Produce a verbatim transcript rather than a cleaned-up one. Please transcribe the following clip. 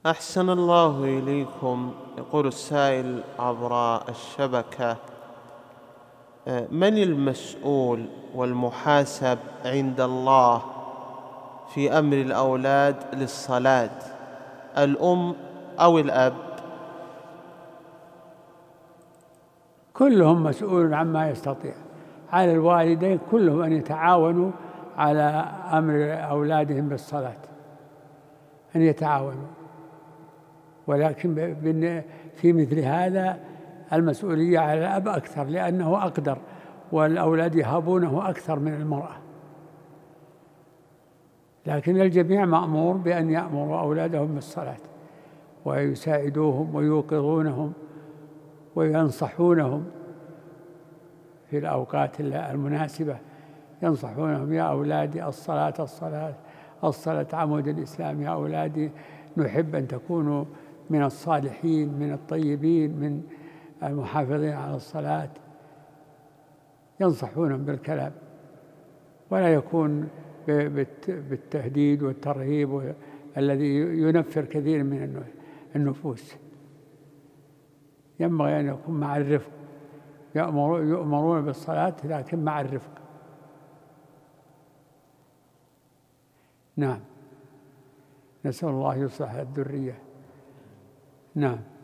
أحسن الله إليكم. يقول السائل عبر الشبكة: من المسؤول والمحاسب عند الله في أمر الأولاد للصلاة، الأم أو الأب؟ كلهم مسؤول عما يستطيع. على الوالدين كلهم أن يتعاونوا على أمر أولادهم بالصلاة، أن يتعاونوا، ولكن في مثل هذا المسؤولية على الأب أكثر، لأنه أقدر، والأولاد يهابونه أكثر من المرأة. لكن الجميع مأمور بأن يأمروا أولادهم بالصلاة ويساعدوهم ويوقظونهم وينصحونهم في الأوقات المناسبة، ينصحونهم: يا أولادي الصلاة الصلاة الصلاة عمود الإسلام، يا أولادي نحب أن تكونوا من الصالحين من الطيبين من المحافظين على الصلاة. ينصحونهم بالكلام، ولا يكون بالتهديد والترهيب الذي ينفر كثير من النفوس. ينبغي أن يكون مع الرفق، يؤمرون بالصلاة لكن مع الرفق. نعم، نسأل الله يصلح الذرية. نعم.